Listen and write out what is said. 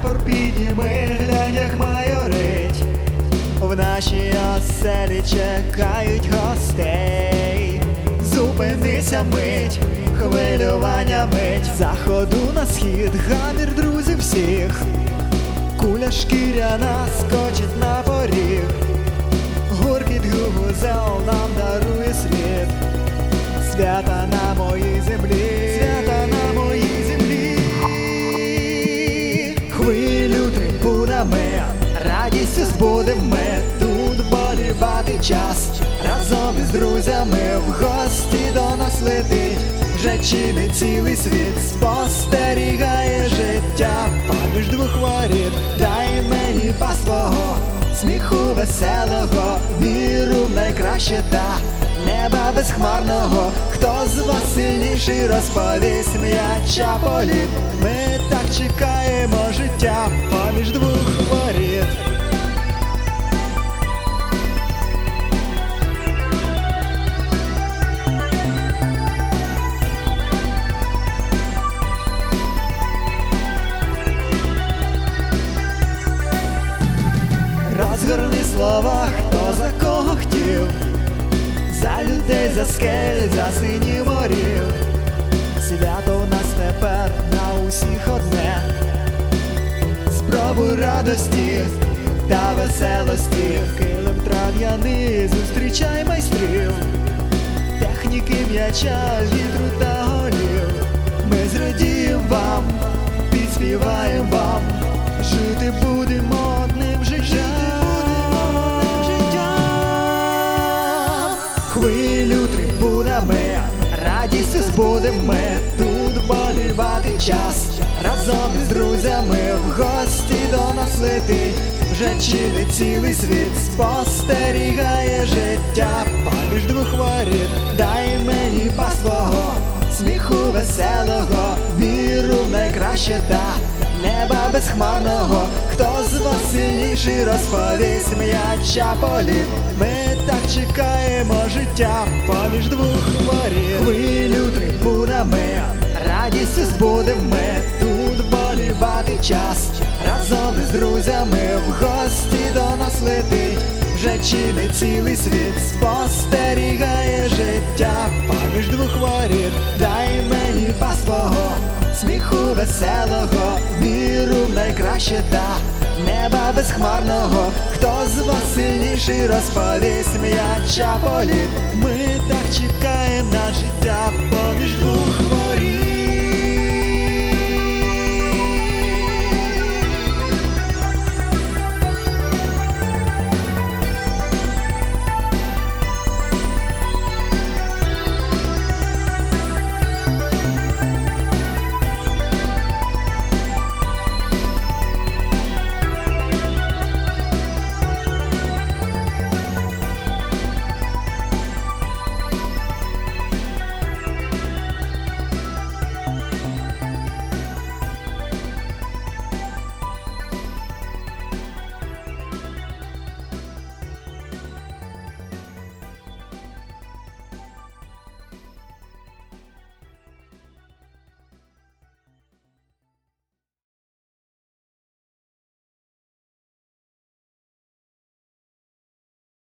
прапор підніми, глянь, як майорить. В нашій оселі чекають гостей. Зупинися мить, хвилювання мить. Заходу на схід, гамір друзів всіх. Куля шкіряна скочить на поріг. Гуркіт гугузел нам дарує світ. Свята на моїй землі, свята на моїй землі. Хвилю трибунами, радістю збудем ми. Тут болівати час, разом із друзями в гості до нас летить. Вже чи не цілий світ спостерігає життя поміж двох воріт. Дай мені па свого сміху веселого, віру в найкраще та неба безхмарного. Хто з вас сильніший, розповість м'яча політ. Ми так чекаємо життя поміж двох воріт. Розгорни слова, хто за кого хотів. За людей, за скель, за синів морів. Свято в нас тепер на усіх одне. Спробуй радості та веселості. Килим трав'яний, зустрічай майстрів. Техніки м'яча, вітру та голів. Ми зрадіємо вам, підспіваємо вам. Жити будемо одним життям. Хвилю трибунами, радістю збудем ми. Тут болівати час, разом із друзями в гості до нас летить. Вже чи не цілий світ спостерігає життя поміж двох воріт. Дай мені па свого сміху веселого, віру в найкраще та неба безхмарного. Хто з вас сильніший, розповість м'яча політ. Ми так чекаємо життя поміж двох воріт. Хвилю трибунами, радістю збудем ми. Тут болівати час, разом із друзями в гості до нас летить. Вже чи не цілий світ спостерігає життя поміж двох воріт. Дай мені па свого сміху веселого, віру в найкраще та неба безхмарного. Хто з вас сильніший, розповість м'яча політ. Ми так чекаємо на життя поміж двох